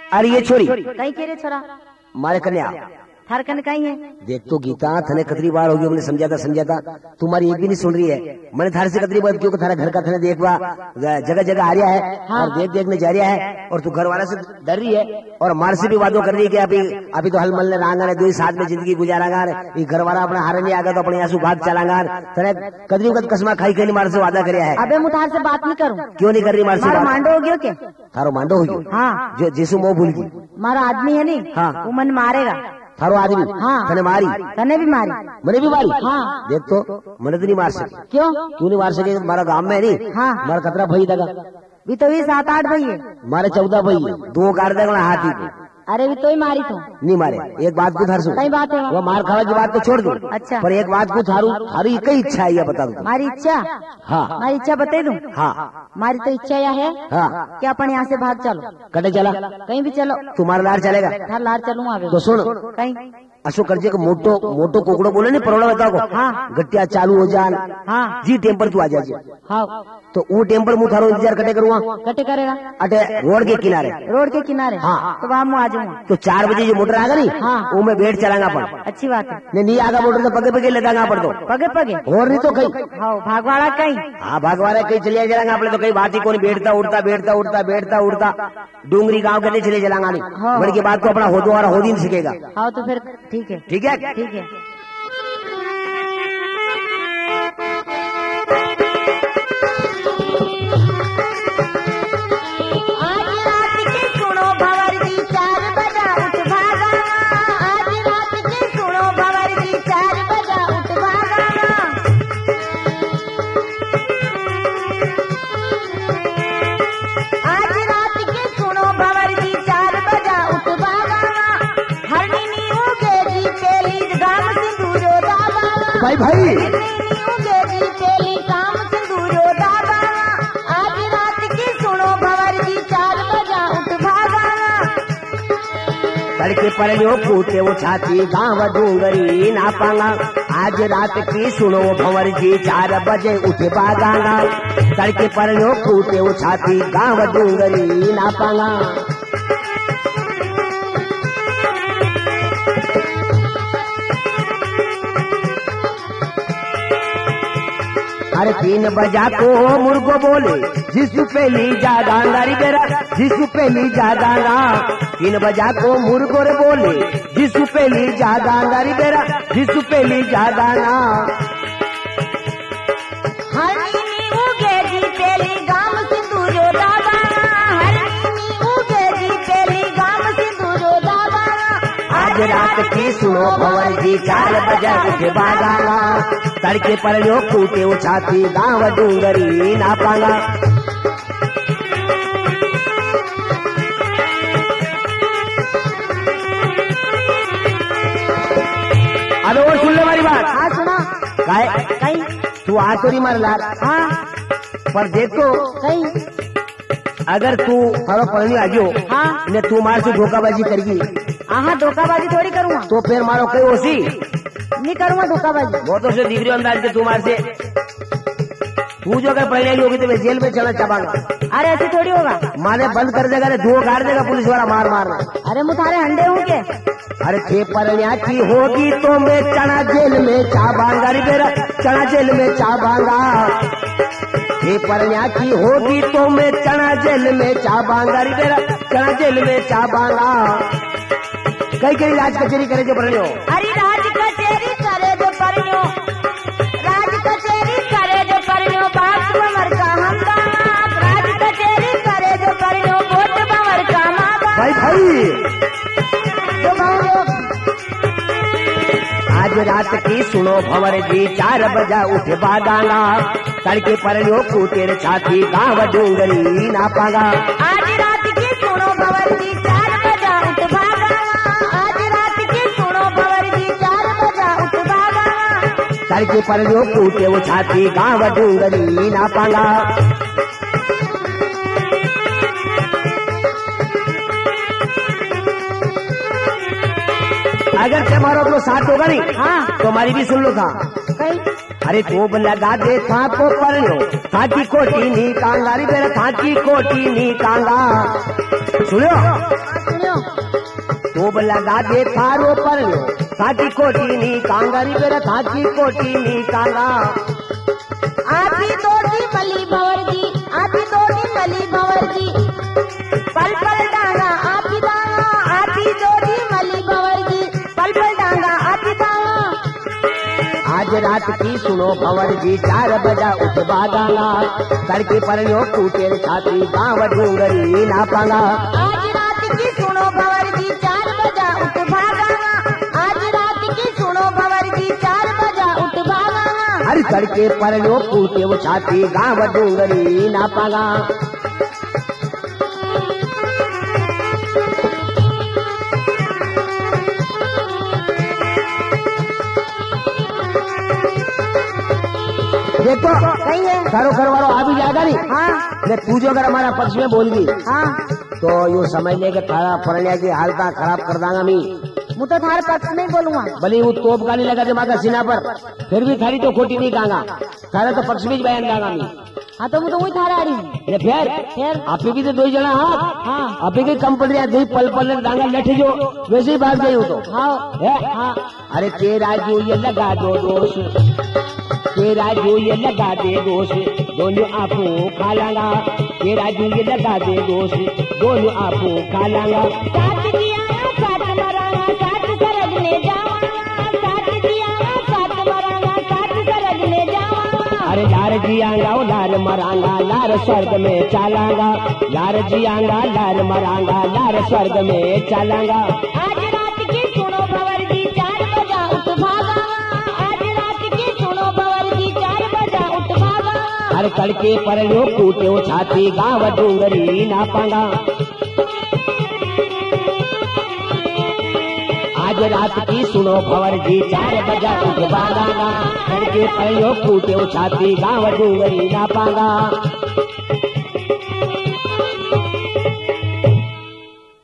अरे ये छोरी कहीं के रे छोरा मारे कन्या थार कन कहीं है। देख तो गीता थने कतरी बार होगी हमने समझा था तुम्हारी एक भी नहीं सुन रही है। मैंने थारे से कतरी बार क्योंकि थारा घर का थने देखवा जगह जगह आ रहा है और देखने जा रहा है और तू घर वाला से डर रही है और मार से भी वादों कर रही है कि अभी तो हल मलने रहा दो साथ में जिंदगी गुजारागा घर वाला अपना हारे नहीं आगा तो अपने यहाँ भाग चलागा थने कतरी वक्त कसमा खाई कहीं मार से वादा कर है। अबे मुझे से बात नहीं करूँ। क्यों नहीं कर रही मार से? मांडो हो गयो के थारो मांडो हो गयो। हाँ जो जिसु मोह भूल गई मारा आदमी है नहीं। हाँ वो मन मारेगा थारो आदमी। हाँ तने मारी तने भी मारी मैंने भी मारी। हाँ देख तो मैंने तो नहीं मार सके। क्यों नहीं मार सके? हमारा गांव में नहीं। हाँ हमारा कतरा भई दगा भी तो भी 7-8 भाई है। मारे 14 भई है 2 कार देगा हाथी को। अरे भी तो ही मारी तो नहीं मारे। एक बात को थार सुन। कई बात है वो मार खावा की बात तो छोड़ दो। अच्छा पर एक बात को थारी कई इच्छा है ये बता दो। हमारी इच्छा। हाँ हमारी इच्छा बता दूं। हाँ हमारी तो इच्छा यह है हाँ कि अपन यहाँ से भाग चलो। कटे चला कहीं भी चलो। तुम्हारा लार चलेगा? थार लार चलूँ आगे तो सुन कहीं अशोक करजे को मोटो कोकड़ो बोले नहीं परोड़ा बता को। हाँ गट्टिया चालू हो जान। हाँ जी टेम्पर तू आ जाए। हाँ तो वो टेम्पर मुँह थारो इंतजार कटे करूँगा। कटे करेगा अटे रोड के किनारे। रोड के किनारे। हाँ तो वहाँ मैं आ जाऊंगा। तो 4 बजे जो मोटर आगा नहीं। हाँ वो मैं बैठ चलांगा पड़। अच्छी बात है। नहीं आगा मोटर तो पगे पगे लेदागा पड़ दो पगे पगे और नहीं तो कहीं। हाँ भागवाड़ा कहीं। हाँ भागवाड़ा कहीं चलिए चलांगा अपने तो कहीं बात ही कौन बैठता उड़ता डूंगरी गाँव के लिए चले चलांगा नहीं। बड़ी की बात को अपना होदो और होदी सीखेगा। हाँ तो फिर ठीक है ठीक है ठीक है। भाई भाई काम सिंदूरो दादा आज रात की सुनो भंवर जी 4 बजा उठ भागा। तड़के पर जो फूटे वो छाती गाँव डूंगरी ना पांगा। आज रात की सुनो भंवर जी 4 बजे उठ भागाना। तड़के पर जो फूटे वो छाती गाँव डूंगरी ना पांगा। अरे 3 बजा को मुर्गो बोले जिसु पहली जादांगारी बेरा जिसु पहली जादांगा। 3 बजा को मुर्गो रे बोले जिसु पहली जादांगारी बेरा जिसु पहली जादांगा। हरनी उगे जी पहली गाम सिंदूरो दादा हरनी उगे जी पहली गाम सिंदूरो दादा। आज रात की सुनो भंवर जी 4 बजे उठ भागाना। तड़के पर जो फूटे वो छाती गाँव डूंगरी ना पांगा। अरे और सुन ले हमारी बात। हाँ सुना कहीं तू आ तो नहीं मार लार। हाँ पर देखो कहीं अगर तू थारो पढ़ने आ गयो हाँ ने तू मार से धोखाबाजी करेगी। हाँ धोखाबाजी थोड़ी करूँगा। तो फिर मारो कहीं ओसी नहीं करूँगा धोखाबाजी। वो तो से दिख रही अंदाज के तुम्हारे से तू जो अगर पहले होगी तो मैं जेल में चलना चाहूंगा। अरे ऐसे थोड़ी होगा। माने बंद कर देगा रे 2 गाड़ देगा पुलिस वाला मार मारना। अरे मुझारे अंडे होंगे। अरे थे परण्या की होगी तो मैं चना जेल में चाबांगा रे बेरा चना जेल में चाबांगा। थे परण्या की होगी तो मैं चना जेल में चाबांगा रे बेरा चना जेल में चाबांगा। कई राज कचेरी करे जो परण्यो। अरे राज कचेरी करे जो परण्यो राज कचेरी करे जो परण्यो बाप बमर का हम दामाद। राज कचेरी करे जो परण्यो बोट बमर का माँ बाप। भाई तो आज रात की सुनो भंवर जी 4 बजा उठ भागाना। तड़के पर जो फूटे रे छाती गाँव डूंगरी ना पागा। आज रात की सुनो भंवर जी 4 बजा उठ भागा। आज रात की सुनो भंवर जी 4 बजा उठ भागा। तड़के पर जो फूटे वो छाती गाँव डूंगरी ना पागा। अगर तुम्हारा तो साथ होगा नहीं। हाँ तो हमारी भी सुन लो था। कहीं अरे खूब लगा दे था को पर लो था की कोटी नी कांगा रे बेरा था की कोटी नी कांगा। सुनो तोब लगा दे थारो परनो थाकी कोटी नी कांगारी बेरा थाकी कोटी नी कांगा आती तोड़ी मली भंवर जी, आती तोड़ी मली भंवर जी, पल पल डांगा आती डांगा, आती तोड़ी मली भंवर जी, पल पल डांगा आती डांगा। आज रात की सुनो भंवर जी 4 बजा उठ बागाना तड़के परनो कूटे छाती गाँव डूंगरी ना पांगा। आज रात की सुनो भंवर जी 4 बजा उठ भागाना, आज रात की सुनो भंवर जी 4 बजा उठ भागाना। हर तड़के परनो कूटे वो छाती गाँव डूंगरी ना पांगा। देखो सही है। तारो घर वालों आ भी जाएगा नहीं। हाँ ने तू जो अगर हमारा पक्ष में बोल गई हाँ, तो यूँ समझ ले कि थारा परण्या की हालत खराब कर दांगा मी। मैं तो थारे पक्ष में बोलूंगा। भले वो तोप गाली लगा दे माता सीना पर, फिर भी थारी तो खोटी नहीं कांगा, थारा तो पक्ष में बयान दांगा मी। हाँ तो मैं तो वही थारा आ रही हूँ। ये फिर आपे भी तो 2 जना हाथ हाँ आपे की कंपनी दो पल पल डांगा लठ जो वैसे ही भाग गई हो तो हाँ है? हाँ। अरे तेरा जो ये लगा दो दोष, तेरा जो ये लगा दे दोष दोनों आपू खा लांगा, तेरा जो ये लगा दे दोष दोनों आपू खा लांगा। साथ दिया साथ मरांगा, साथ सरगने जावांगा, साथ दिया साथ मरांगा, साथ सरगने जावांगा। अरे लार जियांगा ओ लार मरांगा, लार स्वर्ग में चालांगा, लार जियांगा लार मरांगा, लार स्वर्ग में चालांगा। आज रात की सुनो भंवर जी 4 बजा उठ भागांगा, आज रात की सुनो भंवर जी 4 बजा उठ भागांगा। हर तड़के परनो कूटे वो छाती गाँव डूंगरी ना पांगा। आज रात की सुनो भंवर जी 4 बजा उठ बागाना तड़के परनो कूटे वो छाती गाँव डूंगरी ना पांगा।